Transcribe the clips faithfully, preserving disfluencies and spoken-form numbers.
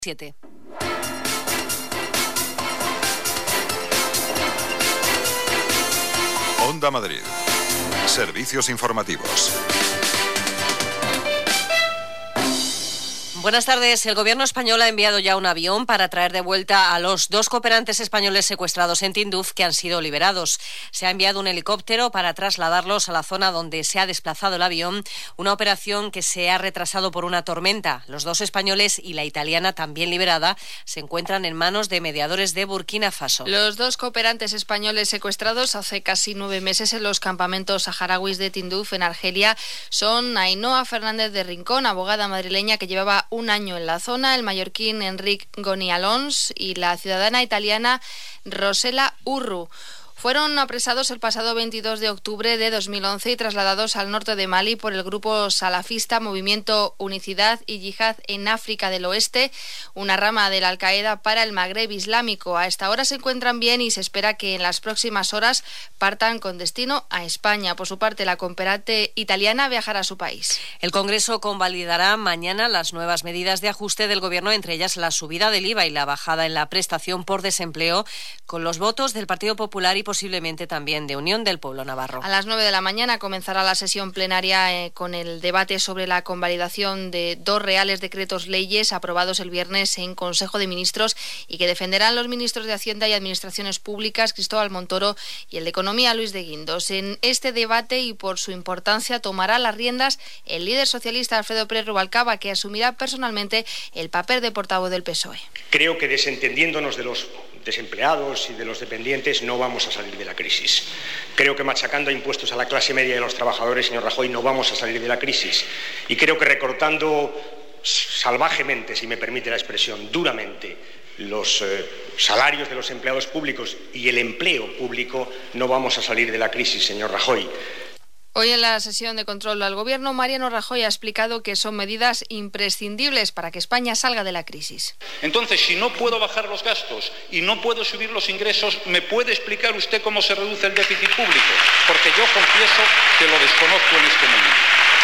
siete. Onda Madrid. Servicios informativos. Buenas tardes. El gobierno español ha enviado ya un avión para traer de vuelta a los dos cooperantes españoles secuestrados en Tinduf que han sido liberados. Se ha enviado un helicóptero para trasladarlos a la zona donde se ha desplazado el avión, una operación que se ha retrasado por una tormenta. Los dos españoles y la italiana, también liberada, se encuentran en manos de mediadores de Burkina Faso. Los dos cooperantes españoles secuestrados hace casi nueve meses en los campamentos saharauis de Tinduf, en Argelia, son Ainhoa Fernández de Rincón, abogada madrileña que llevaba un año en la zona, el mallorquín Enric Gonialons y la ciudadana italiana Rosella Urru. Fueron apresados el pasado veintidós de octubre de dos mil once y trasladados al norte de Mali por el grupo salafista Movimiento Unicidad y Yihad en África del Oeste, una rama de la Al-Qaeda para el Magreb Islámico. A esta hora se encuentran bien y se espera que en las próximas horas partan con destino a España. Por su parte, la cooperante italiana viajará a su país. El Congreso convalidará mañana las nuevas medidas de ajuste del Gobierno, entre ellas la subida del I V A y la bajada en la prestación por desempleo, con los votos del Partido Popular y posiblemente también de Unión del Pueblo Navarro. A las nueve de la mañana comenzará la sesión plenaria eh, con el debate sobre la convalidación de dos reales decretos leyes aprobados el viernes en Consejo de Ministros y que defenderán los ministros de Hacienda y Administraciones Públicas, Cristóbal Montoro, y el de Economía, Luis de Guindos. En este debate, y por su importancia, tomará las riendas el líder socialista Alfredo Pérez Rubalcaba, que asumirá personalmente el papel de portavoz del P S O E. Creo que desentendiéndonos de los desempleados y de los dependientes no vamos a salir de la crisis. Creo que machacando a impuestos a la clase media y a los trabajadores, señor Rajoy, no vamos a salir de la crisis. Y creo que recortando salvajemente, si me permite la expresión, duramente, los eh, salarios de los empleados públicos y el empleo público, no vamos a salir de la crisis, señor Rajoy. Hoy en la sesión de control al Gobierno, Mariano Rajoy ha explicado que son medidas imprescindibles para que España salga de la crisis. Entonces, si no puedo bajar los gastos y no puedo subir los ingresos, ¿me puede explicar usted cómo se reduce el déficit público? Porque yo confieso que lo desconozco en este momento.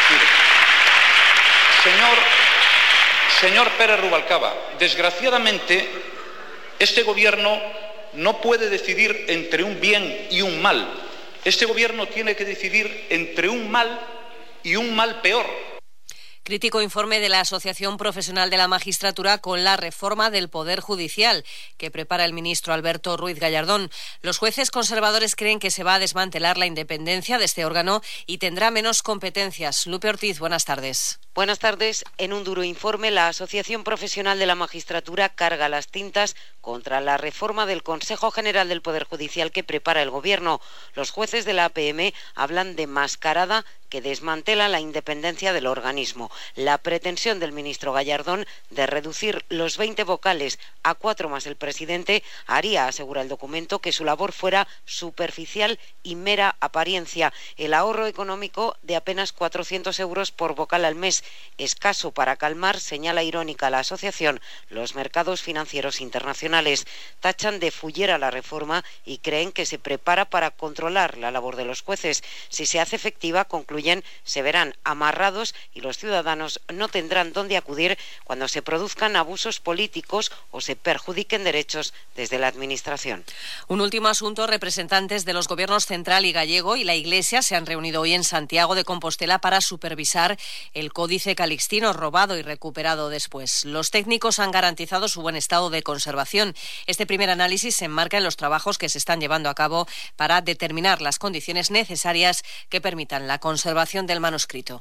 Mire, señor, señor Pérez Rubalcaba, desgraciadamente, este Gobierno no puede decidir entre un bien y un mal. Este Gobierno tiene que decidir entre un mal y un mal peor. Crítico informe de la Asociación Profesional de la Magistratura con la reforma del Poder Judicial que prepara el ministro Alberto Ruiz Gallardón. Los jueces conservadores creen que se va a desmantelar la independencia de este órgano y tendrá menos competencias. Lupe Ortiz, buenas tardes. Buenas tardes. En un duro informe, la Asociación Profesional de la Magistratura carga las tintas contra la reforma del Consejo General del Poder Judicial que prepara el Gobierno. Los jueces de la A P M hablan de mascarada que desmantela la independencia del organismo. La pretensión del ministro Gallardón de reducir los veinte vocales a cuatro más el presidente haría, asegura el documento, que su labor fuera superficial y mera apariencia. El ahorro económico de apenas cuatrocientos euros por vocal al mes, escaso para calmar, señala irónica la asociación, los mercados financieros internacionales. Tachan de fullera la reforma y creen que se prepara para controlar la labor de los jueces. Si se hace efectiva, concluyen, se verán amarrados y los ciudadanos no tendrán dónde acudir cuando se produzcan abusos políticos o se perjudiquen derechos desde la Administración. Un último asunto. Representantes de los gobiernos central y gallego y la Iglesia se han reunido hoy en Santiago de Compostela para supervisar el Códice Calixtino robado y recuperado después. Los técnicos han garantizado su buen estado de conservación. Este primer análisis se enmarca en los trabajos que se están llevando a cabo para determinar las condiciones necesarias que permitan la conservación del manuscrito.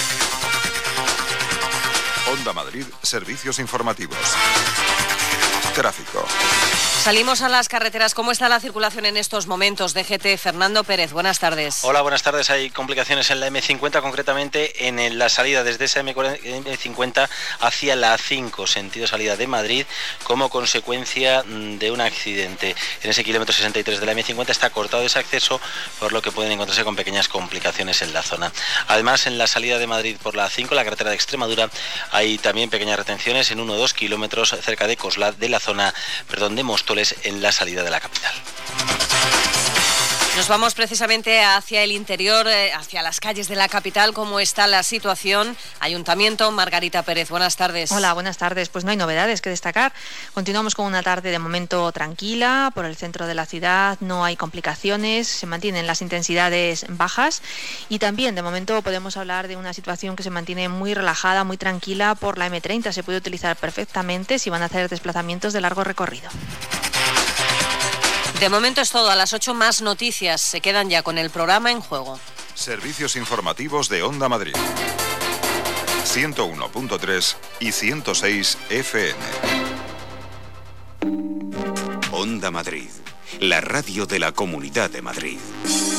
Onda Madrid, servicios informativos. Tráfico. Salimos a las carreteras. ¿Cómo está la circulación en estos momentos? D G T, Fernando Pérez, buenas tardes. Hola, buenas tardes. Hay complicaciones en la eme cincuenta, concretamente en la salida desde esa eme cincuenta hacia la A cinco, sentido salida de Madrid, como consecuencia de un accidente. En ese kilómetro sesenta y tres de la eme cincuenta está cortado ese acceso, por lo que pueden encontrarse con pequeñas complicaciones en la zona. Además, en la salida de Madrid por la A cinco, la carretera de Extremadura, hay también pequeñas retenciones en uno o dos kilómetros cerca de Coslada, de la zona, perdón, de Móstoles, en la salida de la capital. Nos vamos precisamente hacia el interior, hacia las calles de la capital. ¿Cómo está la situación? Ayuntamiento, Margarita Pérez, buenas tardes. Hola, buenas tardes. Pues no hay novedades que destacar. Continuamos con una tarde de momento tranquila. Por el centro de la ciudad no hay complicaciones, se mantienen las intensidades bajas y también de momento podemos hablar de una situación que se mantiene muy relajada, muy tranquila por la eme treinta. Se puede utilizar perfectamente si van a hacer desplazamientos de largo recorrido. De momento es todo. A las ocho más noticias. Se quedan ya con el programa En Juego. Servicios informativos de Onda Madrid. ciento uno punto tres y ciento seis F M. Onda Madrid, la radio de la Comunidad de Madrid.